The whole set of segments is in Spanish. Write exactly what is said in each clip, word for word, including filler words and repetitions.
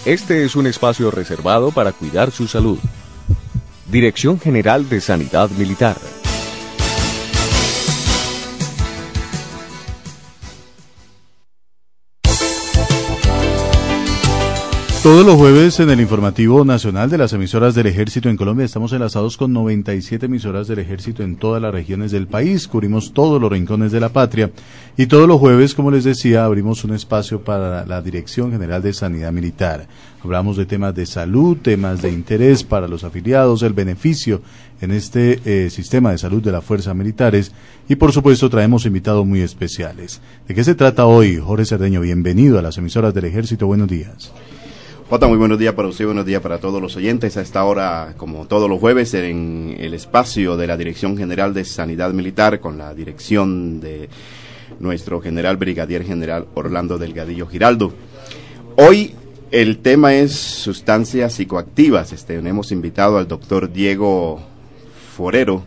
Este es un espacio reservado para cuidar su salud. Dirección General de Sanidad Militar. Todos los jueves en el informativo nacional de las emisoras del Ejército en Colombia estamos enlazados con noventa y siete emisoras del Ejército en todas las regiones del país, cubrimos todos los rincones de la patria y todos los jueves, como les decía, abrimos un espacio para la Dirección General de Sanidad Militar. Hablamos de temas de salud, temas de interés para los afiliados, el beneficio en este eh, sistema de salud de las fuerzas militares y por supuesto traemos invitados muy especiales. ¿De qué se trata hoy? Jorge Cerdeño, bienvenido a las emisoras del Ejército, buenos días. Jota, muy buenos días para usted, buenos días para todos los oyentes. A esta hora, como todos los jueves, en el espacio de la Dirección General de Sanidad Militar, con la dirección de nuestro general brigadier general Orlando Delgadillo Giraldo. Hoy el tema es sustancias psicoactivas. Este, hemos invitado al doctor Diego Forero.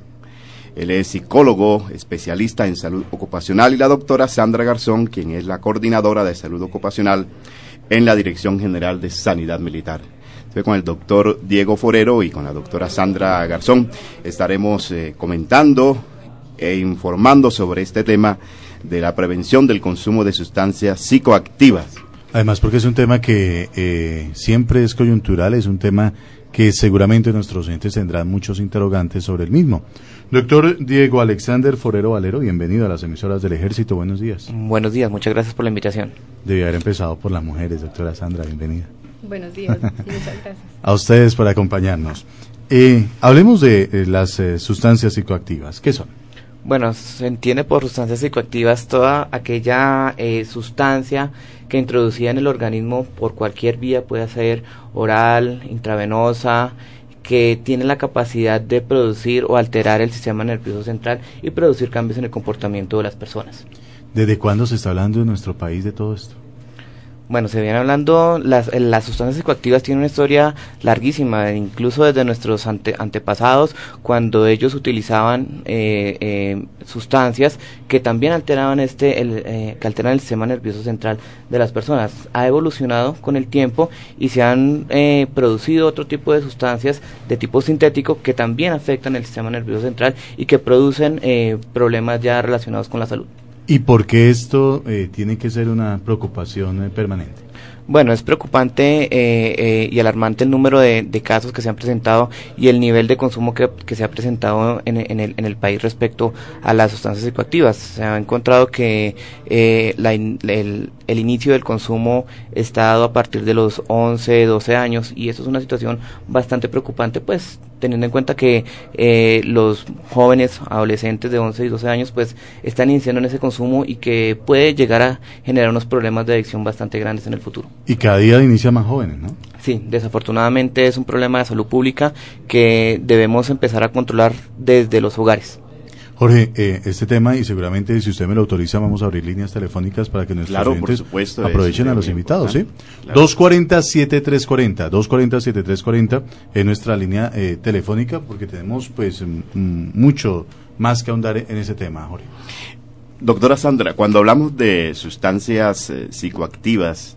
Él es psicólogo, especialista en salud ocupacional, y la doctora Sandra Garzón, quien es la coordinadora de salud ocupacional en la Dirección General de Sanidad Militar. Estoy con el doctor Diego Forero y con la doctora Sandra Garzón. Estaremos eh, comentando e informando sobre este tema de la prevención del consumo de sustancias psicoactivas. Además, porque es un tema que eh, siempre es coyuntural, es un tema que seguramente nuestros oyentes tendrán muchos interrogantes sobre el mismo. Doctor Diego Alexander Forero Valero, bienvenido a las emisoras del Ejército, buenos días. Buenos días, muchas gracias por la invitación. Debía haber empezado por las mujeres, doctora Sandra, bienvenida. Buenos días, muchas gracias. A ustedes por acompañarnos. Eh, hablemos de eh, las eh, sustancias psicoactivas, ¿qué son? Bueno, se entiende por sustancias psicoactivas toda aquella eh, sustancia que introducida en el organismo por cualquier vía, puede ser oral, intravenosa, que tiene la capacidad de producir o alterar el sistema nervioso central y producir cambios en el comportamiento de las personas. ¿Desde cuándo se está hablando en nuestro país de todo esto? Bueno, se viene hablando, las, las sustancias psicoactivas tienen una historia larguísima, incluso desde nuestros ante, antepasados, cuando ellos utilizaban eh, eh, sustancias que también alteraban este, el, eh, que alteran el sistema nervioso central de las personas. Ha evolucionado con el tiempo y se han eh, producido otro tipo de sustancias de tipo sintético que también afectan el sistema nervioso central y que producen eh, problemas ya relacionados con la salud. ¿Y por qué esto eh, tiene que ser una preocupación eh, permanente? Bueno, es preocupante eh, eh, y alarmante el número de, de casos que se han presentado y el nivel de consumo que, que se ha presentado en, en, el, en el país respecto a las sustancias psicoactivas. Se ha encontrado que eh, la in, el, el inicio del consumo está dado a partir de los once, doce años y eso es una situación bastante preocupante, pues teniendo en cuenta que eh, los jóvenes, adolescentes de once y doce años, pues están iniciando en ese consumo y que puede llegar a generar unos problemas de adicción bastante grandes en el futuro. Y cada día inicia más jóvenes, ¿no? Sí, desafortunadamente es un problema de salud pública que debemos empezar a controlar desde los hogares. Jorge, eh, este tema, y seguramente si usted me lo autoriza, vamos a abrir líneas telefónicas para que nuestros claro, oyentes supuesto, aprovechen a los invitados, ¿sí? Claro. dos cuarenta, setenta y tres cuarenta, dos cuarenta, setenta y tres cuarenta es nuestra línea eh, telefónica, porque tenemos pues m- mucho más que ahondar en ese tema, Jorge. Doctora Sandra, cuando hablamos de sustancias eh, psicoactivas,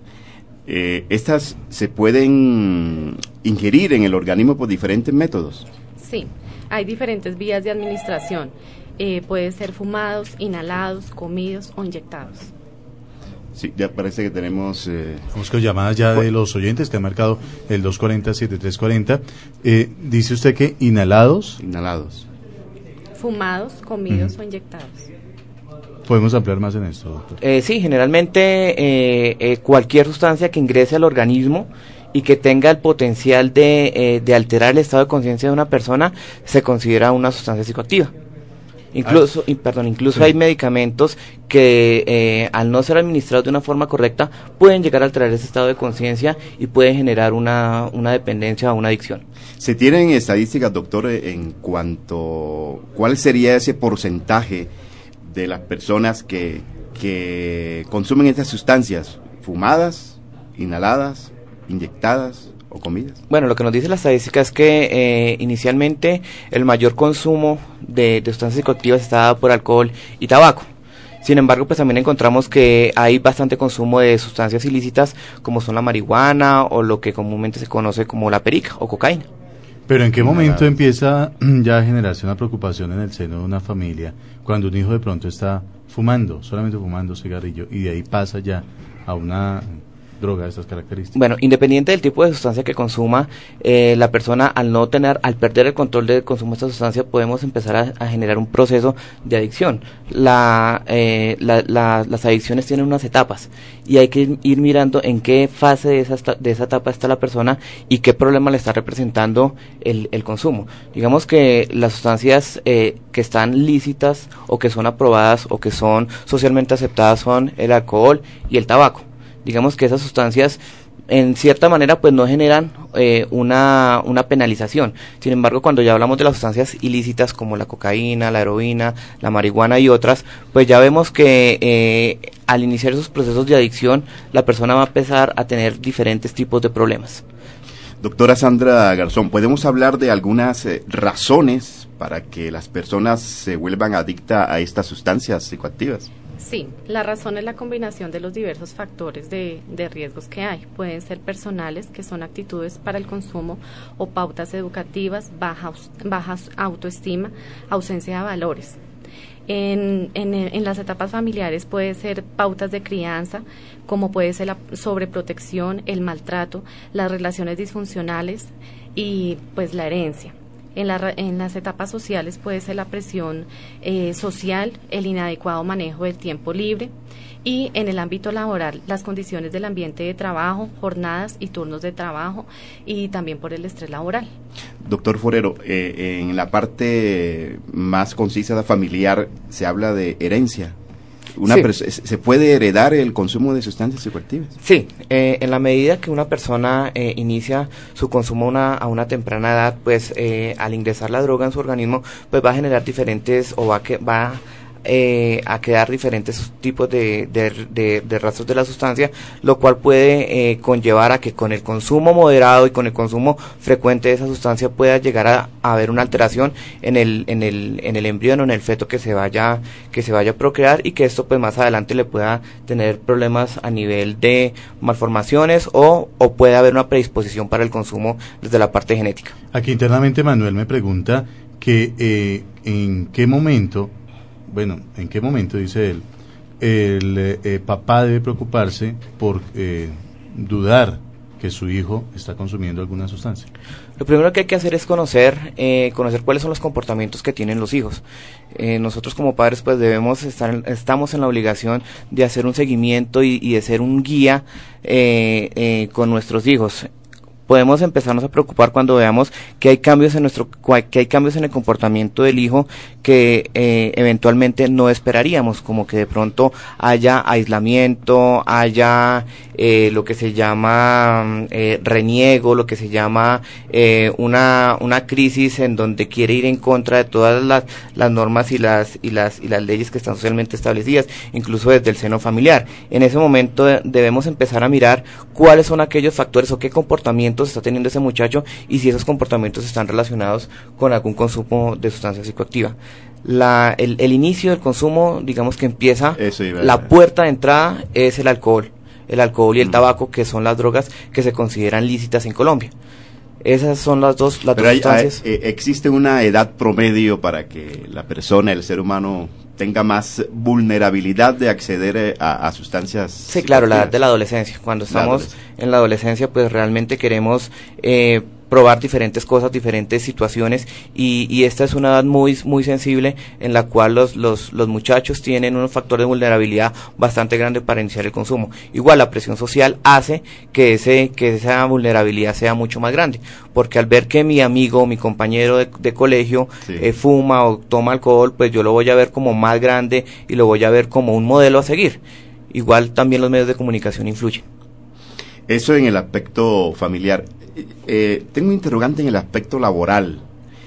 eh, ¿estas se pueden ingerir en el organismo por diferentes métodos? Sí, hay diferentes vías de administración. Eh, puede ser fumados, inhalados, comidos o inyectados. Sí, ya parece que tenemos... Eh... Vamos con llamadas ya de los oyentes que han marcado el dos cuarenta, setenta y tres cuarenta. Eh, dice usted que inhalados... Inhalados. Fumados, comidos uh-huh. o inyectados. ¿Podemos ampliar más en esto, doctor? Eh, sí, generalmente eh, eh, cualquier sustancia que ingrese al organismo y que tenga el potencial de, eh, de alterar el estado de conciencia de una persona se considera una sustancia psicoactiva. Incluso, ah, y, perdón, incluso sí. Hay medicamentos que eh, al no ser administrados de una forma correcta pueden llegar a alterar ese estado de conciencia y pueden generar una, una dependencia o una adicción. ¿Se tienen estadísticas, doctor, en cuanto cuál sería ese porcentaje de las personas que, que consumen estas sustancias fumadas, inhaladas, inyectadas o comidas? Bueno, lo que nos dice la estadística es que eh, inicialmente el mayor consumo de, de sustancias psicoactivas está dado por alcohol y tabaco. Sin embargo, pues también encontramos que hay bastante consumo de sustancias ilícitas como son la marihuana o lo que comúnmente se conoce como la perica o cocaína. Pero ¿en qué momento empieza ya a generarse una preocupación en el seno de una familia cuando un hijo de pronto está fumando, solamente fumando cigarrillo, y de ahí pasa ya a una droga de estas características? Bueno, independiente del tipo de sustancia que consuma, eh, la persona al no tener, al perder el control del consumo de esta sustancia, podemos empezar a, a generar un proceso de adicción. La, eh, la, la, las adicciones tienen unas etapas y hay que ir mirando en qué fase de esa, de esa etapa está la persona y qué problema le está representando el, el consumo. Digamos que las sustancias eh, que están lícitas o que son aprobadas o que son socialmente aceptadas son el alcohol y el tabaco. Digamos que esas sustancias en cierta manera pues no generan eh, una, una penalización. Sin embargo, cuando ya hablamos de las sustancias ilícitas como la cocaína, la heroína, la marihuana y otras, pues ya vemos que eh, al iniciar esos procesos de adicción la persona va a empezar a tener diferentes tipos de problemas. Doctora Sandra Garzón, ¿podemos hablar de algunas eh, razones para que las personas se vuelvan adictas a estas sustancias psicoactivas? Sí, la razón es la combinación de los diversos factores de, de riesgos que hay. Pueden ser personales, que son actitudes para el consumo, o pautas educativas, baja, baja autoestima, ausencia de valores. En, en, en las etapas familiares puede ser pautas de crianza, como puede ser la sobreprotección, el maltrato, las relaciones disfuncionales y pues la herencia. En, la, en las etapas sociales puede ser la presión eh, social, el inadecuado manejo del tiempo libre, y en el ámbito laboral las condiciones del ambiente de trabajo, jornadas y turnos de trabajo, y también por el estrés laboral. Doctor Forero, eh, en la parte más concisa familiar se habla de herencia. Una sí. ¿Se puede heredar el consumo de sustancias psicoactivas? Sí, eh, en la medida que una persona eh, inicia su consumo una, a una temprana edad, pues eh, al ingresar la droga en su organismo, pues va a generar diferentes, o va a, que, va eh, a quedar diferentes tipos de, de, de, de rastros de la sustancia, lo cual puede eh, conllevar a que con el consumo moderado y con el consumo frecuente de esa sustancia pueda llegar a, a haber una alteración en el, en el, en el embrión o en el feto que se vaya, que se vaya a procrear, y que esto pues más adelante le pueda tener problemas a nivel de malformaciones o, o puede haber una predisposición para el consumo desde la parte genética. Aquí internamente Manuel me pregunta que eh, en qué momento Bueno, ¿en qué momento, dice él, el eh, papá debe preocuparse por eh, dudar que su hijo está consumiendo alguna sustancia? Lo primero que hay que hacer es conocer, eh, conocer cuáles son los comportamientos que tienen los hijos. Eh, nosotros como padres pues debemos estar, estamos en la obligación de hacer un seguimiento y, y de ser un guía eh, eh, con nuestros hijos. Podemos empezarnos a preocupar cuando veamos que hay cambios en nuestro que hay cambios en el comportamiento del hijo que eh, eventualmente no esperaríamos, como que de pronto haya aislamiento, haya eh, lo que se llama eh, reniego, lo que se llama eh, una una crisis en donde quiere ir en contra de todas las, las normas y las y las y las leyes que están socialmente establecidas, incluso desde el seno familiar. En ese momento debemos empezar a mirar cuáles son aquellos factores o qué comportamientos está teniendo ese muchacho y si esos comportamientos están relacionados con algún consumo de sustancia psicoactiva. La, el, el inicio del consumo, digamos que empieza, la puerta de entrada es el alcohol, el alcohol y el mm. tabaco, que son las drogas que se consideran lícitas en Colombia. Esas son las dos, las Pero dos hay, sustancias. Hay, ¿existe una edad promedio para que la persona, el ser humano, tenga más vulnerabilidad de acceder a, a sustancias? Sí, claro, la edad de la adolescencia. Cuando estamos la en la adolescencia, pues realmente queremos eh, probar diferentes cosas, diferentes situaciones, y, y esta es una edad muy muy sensible en la cual los, los, los muchachos tienen un factor de vulnerabilidad bastante grande para iniciar el consumo. Igual la presión social hace que ese que esa vulnerabilidad sea mucho más grande, porque al ver que mi amigo o mi compañero de, de colegio sí. eh, fuma o toma alcohol, pues yo lo voy a ver como más grande y lo voy a ver como un modelo a seguir. Igual también los medios de comunicación influyen. Eso en el aspecto familiar. Eh, tengo un interrogante en el aspecto laboral.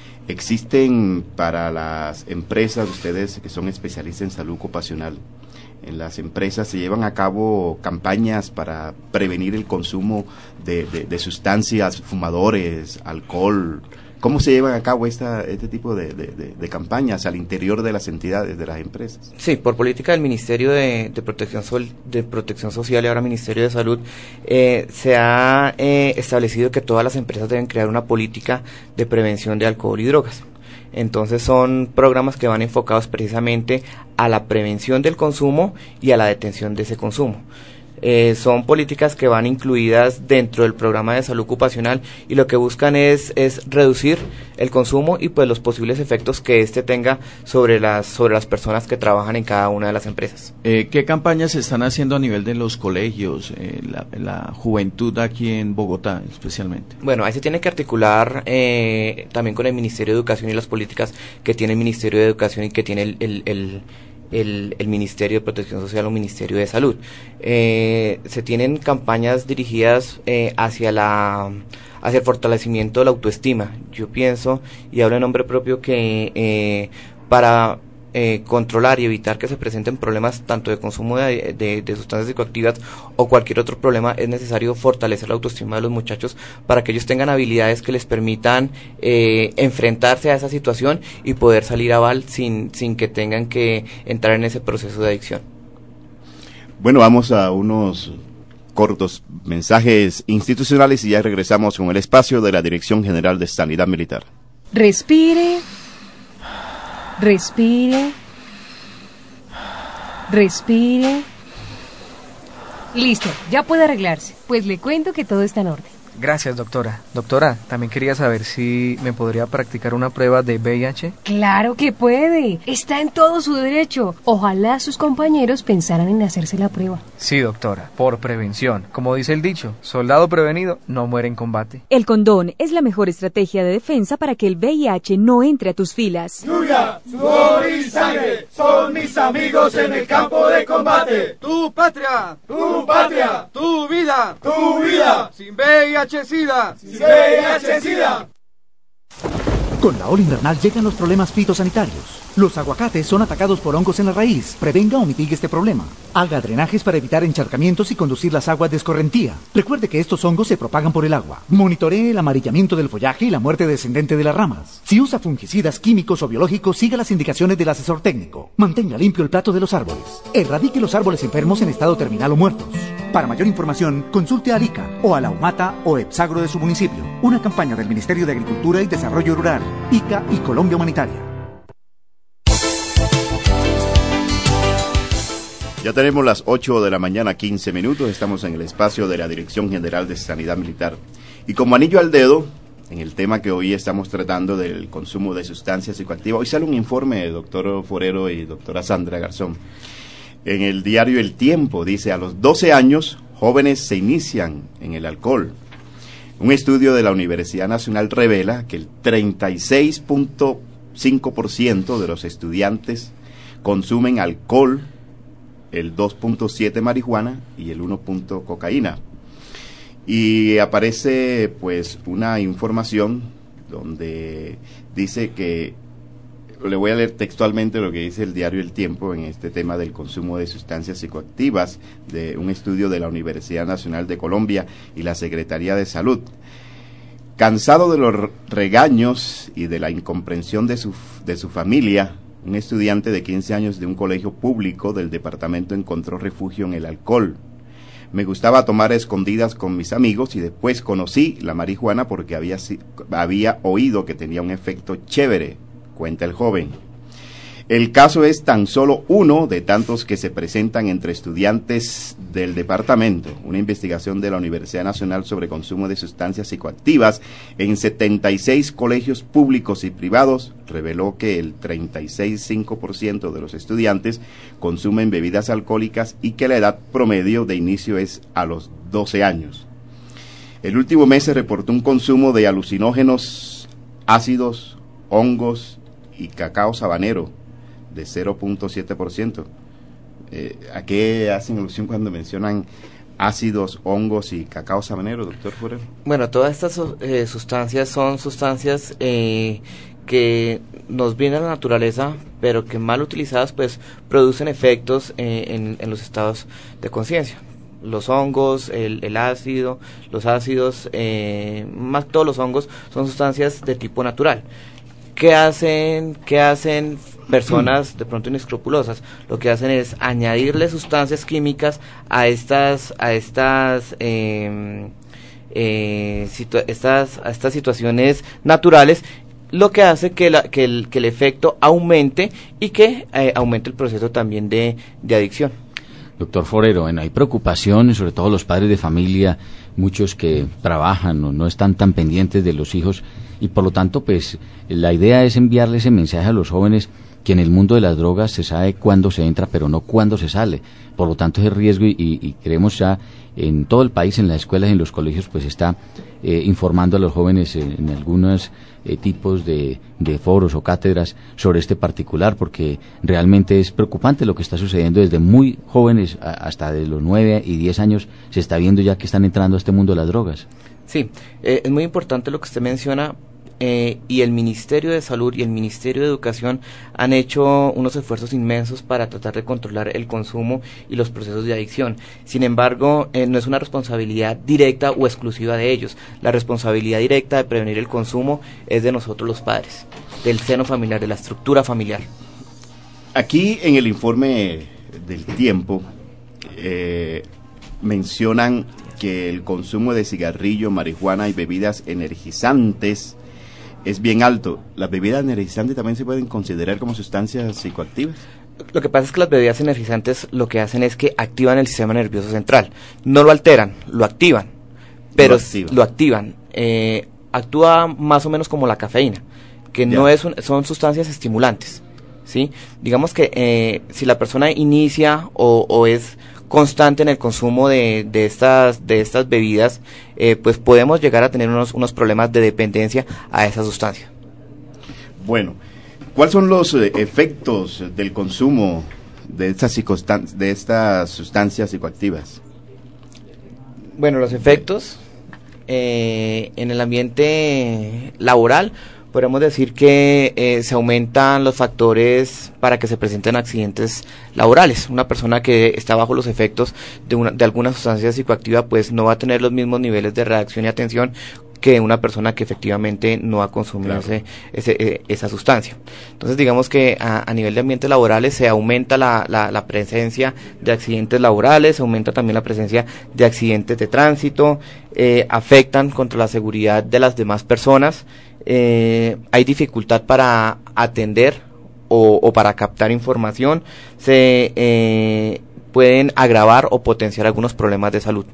¿Existen para las empresas, ustedes que son especialistas en salud ocupacional, en las empresas se llevan a cabo campañas para prevenir el consumo de, de, de sustancias, fumadores, alcohol, ¿Cómo se llevan a cabo esta, este tipo de, de, de, de campañas al interior de las entidades, de las empresas? Sí, por política del Ministerio de, de, Protección, Sol, de Protección Social y ahora Ministerio de Salud, eh, se ha eh, establecido que todas las empresas deben crear una política de prevención de alcohol y drogas. Entonces son programas que van enfocados precisamente a la prevención del consumo y a la detención de ese consumo. Eh, son políticas que van incluidas dentro del programa de salud ocupacional y lo que buscan es, es reducir el consumo y pues los posibles efectos que éste tenga sobre las, sobre las personas que trabajan en cada una de las empresas. Eh, ¿Qué campañas se están haciendo a nivel de los colegios, eh, la, la juventud aquí en Bogotá especialmente? Bueno, ahí se tiene que articular eh, también con el Ministerio de Educación y las políticas que tiene el Ministerio de Educación y que tiene el, el, el El, el Ministerio de Protección Social o Ministerio de Salud. Eh, se tienen campañas dirigidas eh, hacia la hacia el fortalecimiento de la autoestima. Yo pienso, y hablo en nombre propio, que eh, para eh, controlar y evitar que se presenten problemas tanto de consumo de, de, de sustancias psicoactivas o cualquier otro problema, es necesario fortalecer la autoestima de los muchachos para que ellos tengan habilidades que les permitan eh, enfrentarse a esa situación y poder salir a bal sin, sin que tengan que entrar en ese proceso de adicción. Bueno, vamos a unos cortos mensajes institucionales y ya regresamos con el espacio de la Dirección General de Sanidad Militar. Respire. Respire, respire. Listo, ya puede arreglarse, pues le cuento que todo está en orden. Gracias, doctora. Doctora, también quería saber si me podría practicar una prueba de V I H. Claro que puede, está en todo su derecho. Ojalá sus compañeros pensaran en hacerse la prueba. Sí, doctora, por prevención. Como dice el dicho, soldado prevenido no muere en combate. El condón es la mejor estrategia de defensa para que el V I H no entre a tus filas. Lluvia, sudor y sangre son mis amigos en el campo de combate. Tu patria, tu patria, tu vida, tu vida. Sin V I H SIDA. Sin V I H SIDA. Con la ola invernal llegan los problemas fitosanitarios. Los aguacates son atacados por hongos en la raíz. Prevenga o mitigue este problema. Haga drenajes para evitar encharcamientos y conducir las aguas de escorrentía. Recuerde que estos hongos se propagan por el agua. Monitoree el amarillamiento del follaje y la muerte descendente de las ramas. Si usa fungicidas químicos o biológicos, siga las indicaciones del asesor técnico. Mantenga limpio el plato de los árboles. Erradique los árboles enfermos en estado terminal o muertos. Para mayor información, consulte a Arica o a la UMATA o Epsagro de su municipio. Una campaña del Ministerio de Agricultura y Desarrollo Rural, I C A y Colombia Humanitaria. Ya tenemos las ocho de la mañana, quince minutos, estamos en el espacio de la Dirección General de Sanidad Militar. Y como anillo al dedo, en el tema que hoy estamos tratando del consumo de sustancias psicoactivas, hoy sale un informe de doctor Forero y doctora Sandra Garzón. En el diario El Tiempo dice, a los doce años, jóvenes se inician en el alcohol. Un estudio de la Universidad Nacional revela que el treinta y seis punto cinco por ciento de los estudiantes consumen alcohol, el dos punto siete por ciento marihuana y el uno punto ciento cocaína. Y aparece pues una información donde dice que, le voy a leer textualmente lo que dice el diario El Tiempo en este tema del consumo de sustancias psicoactivas, de un estudio de la Universidad Nacional de Colombia y la Secretaría de Salud. Cansado de los regaños y de la incomprensión de su, de su familia, un estudiante de quince años de un colegio público del departamento encontró refugio en el alcohol. Me gustaba tomar a escondidas con mis amigos y después conocí la marihuana porque había, había oído que tenía un efecto chévere, cuenta el joven. El caso es tan solo uno de tantos que se presentan entre estudiantes del departamento. Una investigación de la Universidad Nacional sobre consumo de sustancias psicoactivas en setenta y seis colegios públicos y privados reveló que el treinta y seis punto cinco por ciento de los estudiantes consumen bebidas alcohólicas y que la edad promedio de inicio es a los doce años. El último mes se reportó un consumo de alucinógenos, ácidos, hongos y cacao sabanero de cero punto siete por ciento. Eh, ¿A qué hacen alusión cuando mencionan ácidos, hongos y cacao sabanero, doctor Forero? Bueno, todas estas eh, sustancias son sustancias eh, que nos vienen a la naturaleza, pero que mal utilizadas pues producen efectos eh, en, en los estados de conciencia. los hongos, el, el ácido, los ácidos, eh, más que todos los hongos, son sustancias de tipo natural. ¿Qué hacen, qué hacen personas de pronto inescrupulosas? Lo que hacen es añadirle sustancias químicas a estas, a estas, eh, eh, situa- estas, a estas situaciones naturales, lo que hace que, la, que, el, que el efecto aumente y que eh, aumente el proceso también de, de adicción. Doctor Forero, bueno, hay preocupación, sobre todo los padres de familia, muchos que trabajan o no están tan pendientes de los hijos, y por lo tanto, pues, la idea es enviarle ese mensaje a los jóvenes que en el mundo de las drogas se sabe cuándo se entra, pero no cuándo se sale. Por lo tanto, ese riesgo, y, y creemos ya en todo el país, en las escuelas y en los colegios, pues está eh, informando a los jóvenes en, en algunos eh, tipos de, de foros o cátedras sobre este particular, porque realmente es preocupante lo que está sucediendo desde muy jóvenes a, hasta de los nueve y diez años, se está viendo ya que están entrando a este mundo de las drogas. Sí, eh, es muy importante lo que usted menciona. Eh, y el Ministerio de Salud y el Ministerio de Educación han hecho unos esfuerzos inmensos para tratar de controlar el consumo y los procesos de adicción. Sin embargo, eh, no es una responsabilidad directa o exclusiva de ellos. La responsabilidad directa de prevenir el consumo es de nosotros los padres, del seno familiar, de la estructura familiar. Aquí en el informe del Tiempo eh, mencionan que el consumo de cigarrillo, marihuana y bebidas energizantes es bien alto. ¿Las bebidas energizantes también se pueden considerar como sustancias psicoactivas? Lo que pasa es que las bebidas energizantes lo que hacen es que activan el sistema nervioso central. No lo alteran, lo activan. Pero lo activan. Lo activan. Eh, actúa más o menos como la cafeína, que ya. no es un, son sustancias estimulantes, ¿sí? Digamos que eh, si la persona inicia o, o es constante en el consumo de, de estas de estas bebidas, eh, pues podemos llegar a tener unos, unos problemas de dependencia a esa sustancia. Bueno, ¿cuáles son los eh, efectos del consumo de estas, de estas sustancias psicoactivas? Bueno, los efectos eh, en el ambiente laboral, podemos decir que eh, se aumentan los factores para que se presenten accidentes laborales. Una persona que está bajo los efectos de, una, de alguna sustancia psicoactiva, pues no va a tener los mismos niveles de reacción y atención que una persona que efectivamente no ha consumido claro. ese, ese, eh, esa sustancia. Entonces, digamos que a, a nivel de ambientes laborales se aumenta la, la, la presencia de accidentes laborales, se aumenta también la presencia de accidentes de tránsito, eh, afectan contra la seguridad de las demás personas. Eh, hay dificultad para atender o, o para captar información, se eh, pueden agravar o potenciar algunos problemas de salud.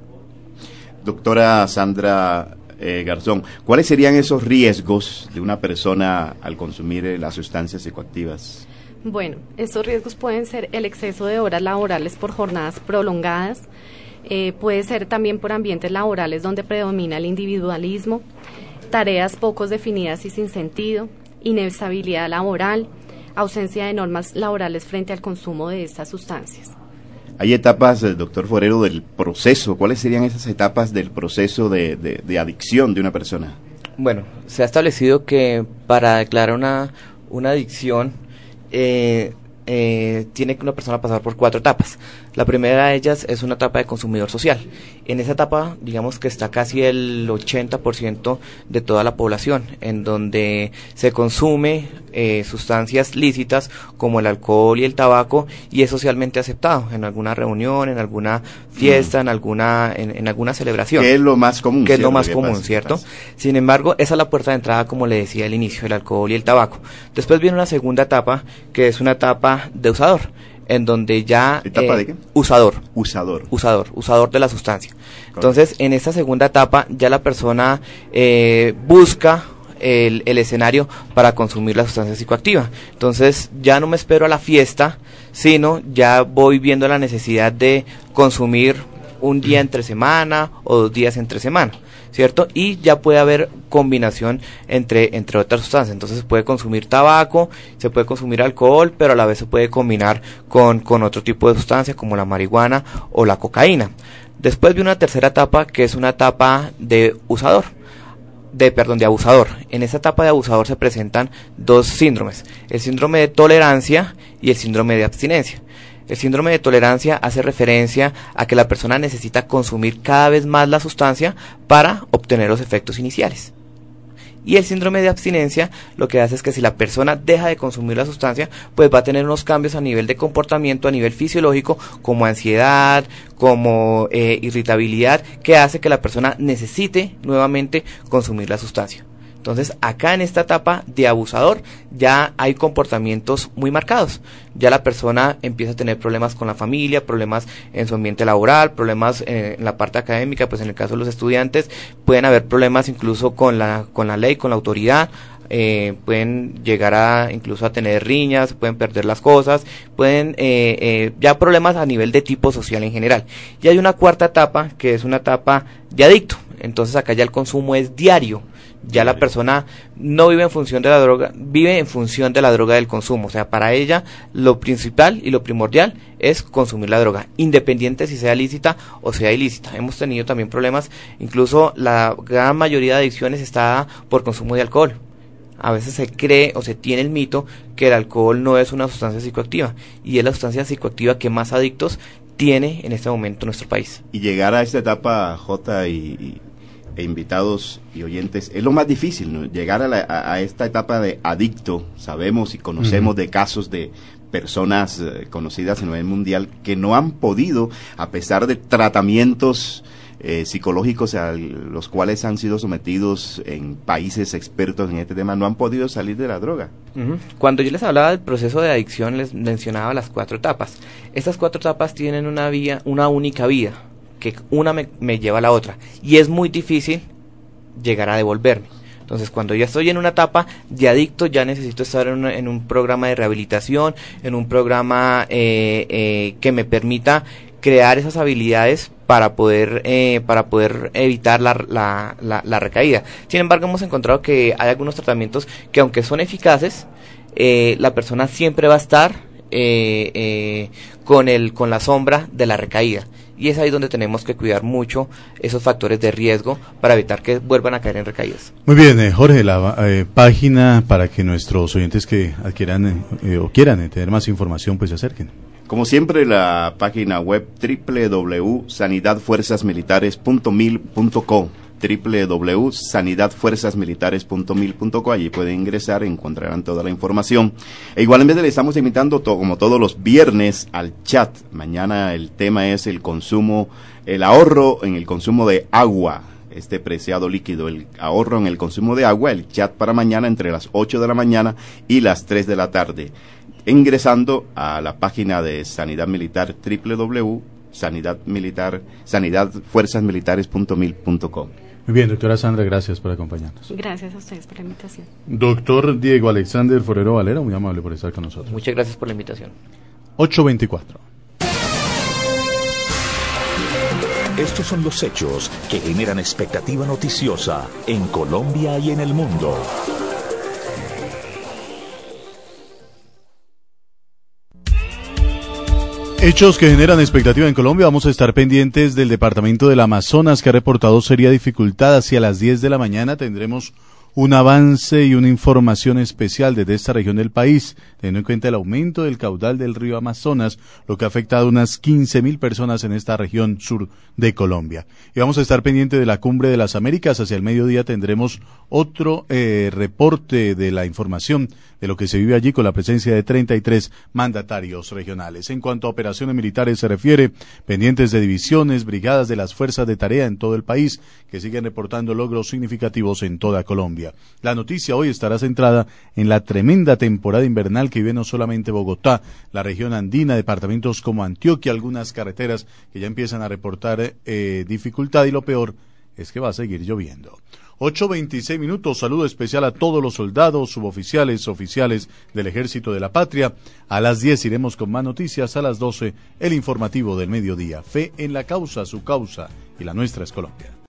Doctora Sandra eh, Garzón, ¿cuáles serían esos riesgos de una persona al consumir eh, las sustancias psicoactivas? Bueno, estos riesgos pueden ser el exceso de horas laborales por jornadas prolongadas, eh, puede ser también por ambientes laborales donde predomina el individualismo, tareas pocos definidas y sin sentido, inestabilidad laboral, ausencia de normas laborales frente al consumo de estas sustancias. Hay etapas, doctor Forero, del proceso. ¿Cuáles serían esas etapas del proceso de, de, de adicción de una persona? Bueno, se ha establecido que para declarar una, una adicción eh, eh, tiene que una persona pasar por cuatro etapas. La primera de ellas es una etapa de consumidor social. En esa etapa, digamos que está casi el ochenta por ciento de toda la población, en donde se consume eh, sustancias lícitas como el alcohol y el tabaco, y es socialmente aceptado en alguna reunión, en alguna fiesta, mm. en alguna en, en alguna celebración. ¿Qué es lo más común? ¿Qué es lo más común, pasa, cierto? Sin embargo, esa es la puerta de entrada, como le decía al inicio, el alcohol y el tabaco. Después viene una segunda etapa, que es una etapa de usador, en donde ya ¿Etapa eh, de qué? usador usador usador usador de la sustancia. Correcto. Entonces, en esta segunda etapa ya la persona eh, busca el, el escenario para consumir la sustancia psicoactiva. Entonces ya no me espero a la fiesta, sino ya voy viendo la necesidad de consumir un día entre semana o dos días entre semana, ¿cierto? Y ya puede haber combinación entre entre otras sustancias. Entonces se puede consumir tabaco, se puede consumir alcohol, pero a la vez se puede combinar con, con otro tipo de sustancia como la marihuana o la cocaína. Después viene una tercera etapa, que es una etapa de usador, de perdón, de abusador. En esa etapa de abusador se presentan dos síndromes, el síndrome de tolerancia y el síndrome de abstinencia. El síndrome de tolerancia hace referencia a que la persona necesita consumir cada vez más la sustancia para obtener los efectos iniciales. Y el síndrome de abstinencia lo que hace es que si la persona deja de consumir la sustancia, pues va a tener unos cambios a nivel de comportamiento, a nivel fisiológico, como ansiedad, como eh, irritabilidad, que hace que la persona necesite nuevamente consumir la sustancia. Entonces, acá en esta etapa de abusador ya hay comportamientos muy marcados. Ya la persona empieza a tener problemas con la familia, problemas en su ambiente laboral, problemas en la parte académica, pues en el caso de los estudiantes, pueden haber problemas incluso con la, con la ley, con la autoridad, eh, pueden llegar a incluso a tener riñas, pueden perder las cosas, pueden, eh, eh, ya problemas a nivel de tipo social en general. Y hay una cuarta etapa, que es una etapa de adicto. Entonces acá ya el consumo es diario. Ya la persona no vive en función de la droga, vive en función de la droga del consumo. O sea, para ella lo principal y lo primordial es consumir la droga, independiente si sea lícita o sea ilícita. Hemos tenido también problemas, incluso la gran mayoría de adicciones está por consumo de alcohol. A veces se cree o se tiene el mito que el alcohol no es una sustancia psicoactiva, y es la sustancia psicoactiva que más adictos tiene en este momento nuestro país. Y llegar a esta etapa, J, y... y... e invitados y oyentes, es lo más difícil, ¿no? Llegar a, la, a, a esta etapa de adicto. Sabemos y conocemos uh-huh. de casos de personas eh, conocidas a nivel mundial que no han podido, a pesar de tratamientos eh, psicológicos a los cuales han sido sometidos en países expertos en este tema, no han podido salir de la droga. Uh-huh. Cuando yo les hablaba del proceso de adicción, les mencionaba las cuatro etapas. Estas cuatro etapas tienen una vía, una única vía, que una me, me lleva a la otra, y es muy difícil llegar a devolverme. Entonces, cuando ya estoy en una etapa de adicto, ya necesito estar en, una, en un programa de rehabilitación, en un programa eh, eh, que me permita crear esas habilidades para poder eh, para poder evitar la, la, la, la recaída. Sin embargo, hemos encontrado que hay algunos tratamientos que, aunque son eficaces, eh, la persona siempre va a estar eh, eh, con el con la sombra de la recaída. Y es ahí donde tenemos que cuidar mucho esos factores de riesgo para evitar que vuelvan a caer en recaídas. Muy bien, eh, Jorge, la eh, página para que nuestros oyentes que adquieran eh, o quieran eh, tener más información, pues se acerquen. Como siempre, la página web doble u doble u doble u punto sanidad fuerzas militares punto mil punto co, doble u doble u doble u punto sanidad fuerzas militares punto mil punto co. Allí pueden ingresar, encontrarán toda la información. E igualmente le estamos invitando, to, como todos los viernes, al chat. Mañana el tema es el consumo, el ahorro en el consumo de agua, este preciado líquido, el ahorro en el consumo de agua. El chat para mañana entre las ocho de la mañana y las tres de la tarde. Ingresando a la página de Sanidad Militar, doble u doble u doble u punto sanidad militar, sanidad fuerzas militares punto mil punto com. Muy bien, doctora Sandra, gracias por acompañarnos. Gracias a ustedes por la invitación. Doctor Diego Alexander Forero Valera, muy amable por estar con nosotros. Muchas gracias por la invitación. ocho veinticuatro. Estos son los hechos que generan expectativa noticiosa en Colombia y en el mundo. Hechos que generan expectativa en Colombia. Vamos a estar pendientes del departamento del Amazonas, que ha reportado seria dificultad. Hacia las diez de la mañana tendremos un avance y una información especial desde esta región del país, teniendo en cuenta el aumento del caudal del río Amazonas, lo que ha afectado a unas quince mil personas en esta región sur de Colombia. Y vamos a estar pendiente de la Cumbre de las Américas. Hacia el mediodía tendremos otro eh, reporte de la información de lo que se vive allí, con la presencia de treinta y tres mandatarios regionales. En cuanto a operaciones militares se refiere, pendientes de divisiones, brigadas de las fuerzas de tarea en todo el país, que siguen reportando logros significativos en toda Colombia. La noticia hoy estará centrada en la tremenda temporada invernal que vive no solamente Bogotá, la región andina, departamentos como Antioquia, algunas carreteras que ya empiezan a reportar eh, dificultad, y lo peor es que va a seguir lloviendo. ocho veintiséis minutos, saludo especial a todos los soldados, suboficiales, oficiales del Ejército de la Patria. A las diez iremos con más noticias, a las doce el informativo del mediodía. Fe en la causa, su causa y la nuestra es Colombia.